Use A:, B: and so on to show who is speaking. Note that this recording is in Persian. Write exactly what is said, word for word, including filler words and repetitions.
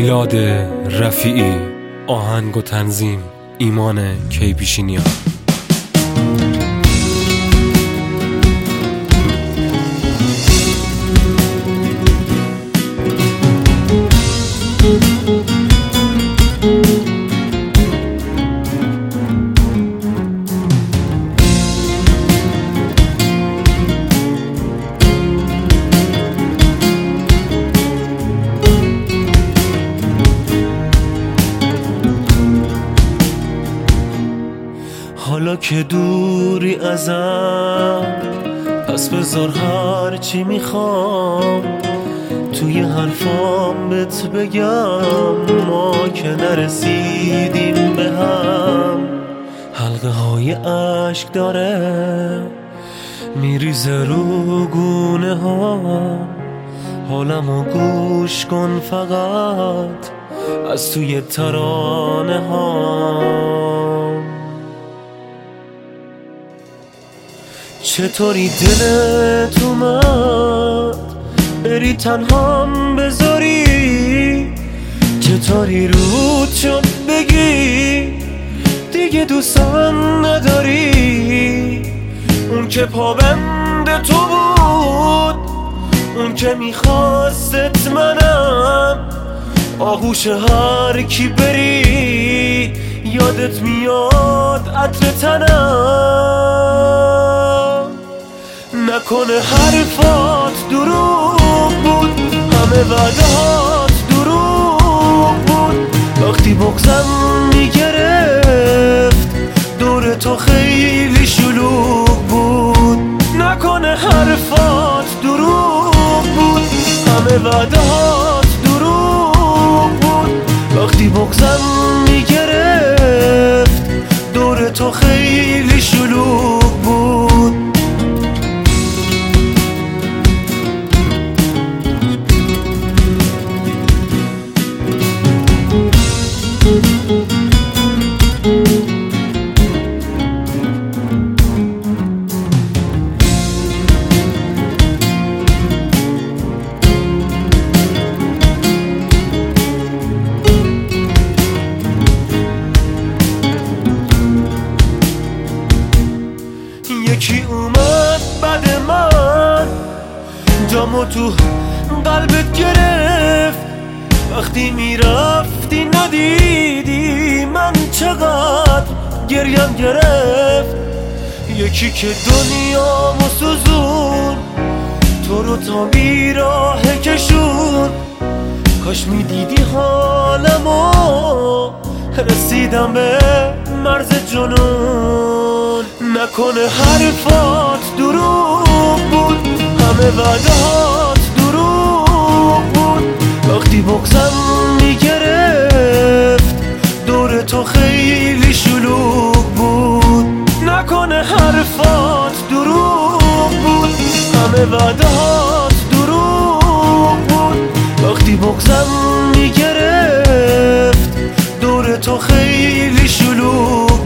A: میلاد رفیعی، آهنگ و تنظیم ایمان کیپیشینیان.
B: حالا که دوری ازم، پس بذار هر چی میخوام توی حرفام بهت بگم. ما که نرسیدیم به هم، حلقه های عشق داره میریزه رو گونه ها. حالمو گوش کن فقط از توی ترانه ها. چطوری دلت اومد بری تنهام بذاری؟ چطوری رود شد بگی دیگه دوستم نداری؟ اون که پابند تو بود، اون که میخواستت منم، آغوش هر کی بری یادت میاد عطر تنم. نکنه حرفات دروغ بود، همه وعدهات دروغ بود. وقتی بغضم میگرفت دور تو خیلی شلوغ بود. نکنه حرفات دروغ بود، همه وعدهات دروغ بود. وقتی بغضم میگرفت دور تو خیلی شلوغ بود. یکی اومد بعد من، جامو تو قلبت گرفت. وقتی میرفتی ندیدی من چقدر گریم گرفت. یکی که دنیامو سوزون، تو رو تا بیراه کشون. کاش میدیدی حالمو، رسیدم به مرز جنون. نکنه حرفات دروغ بود، همه وعدهات دروغ بود. وقتی بغضم میگرفت دور تو خیلی شلوغ بود. نکنه حرفات دروغ بود، همه وعدهات دروغ بود. وقتی بغضم میگرفت دور تو خیلی شلوغ